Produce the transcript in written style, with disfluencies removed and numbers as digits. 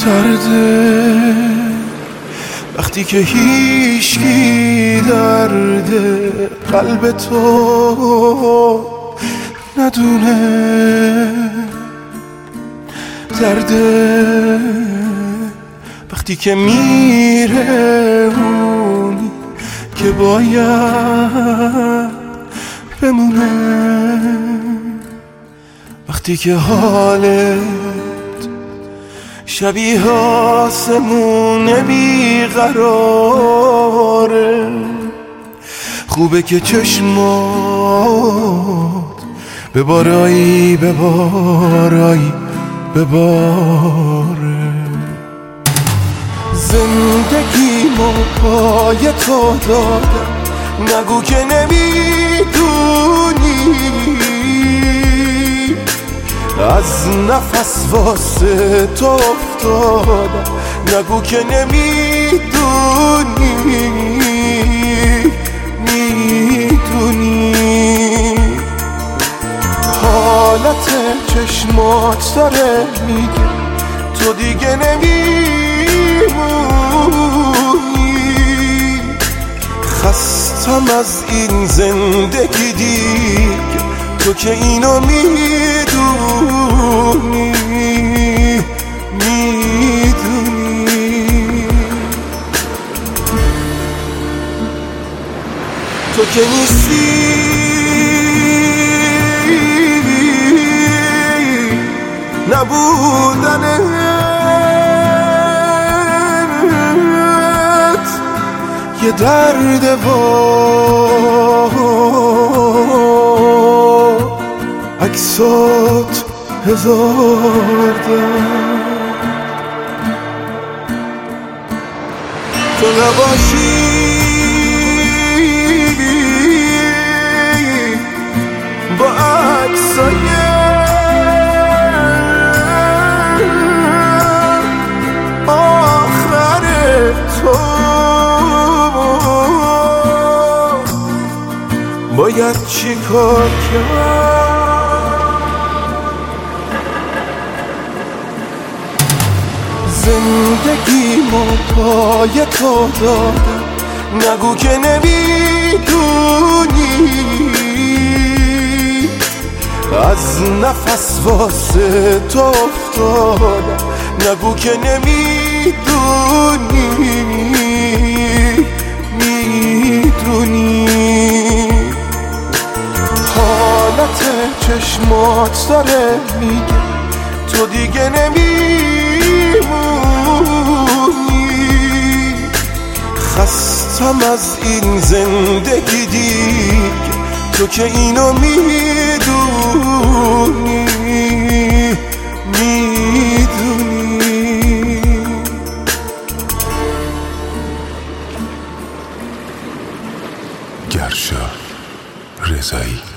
درده وقتی که هیچکی درد قلب تو ندونه، درده وقتی که میره اونی که باید بمونه، وقتی که حالت شبیه آسمون بیقراره، خوبه که چشمات ببارایی ببارایی بباره. زندگیمو پای تو دادم، نگو که نمیدونی، از نفس واسه تو افتادم، نگو که نمیدونی، میدونی حالت چشمات داره میگه تو دیگه نمیمونی، خستم از این زندگی دیگه، تو که اینو میدونی، میدونی تو که نیستی نبودنت یه درد و عکسات هزار درد، تو نباشی با عکسای باید چی کار کرد. زندگیمو پای تو دادم، نگو که نمیدونی، از نفس واسه تو افتادم، نگو که نمیدونی، میدونی حالت چشمات داره میگه تو دیگه نمیمونی، خستم از این زندگی دیگه، تو که اینو میدونی، میدونی گرشا رضایی.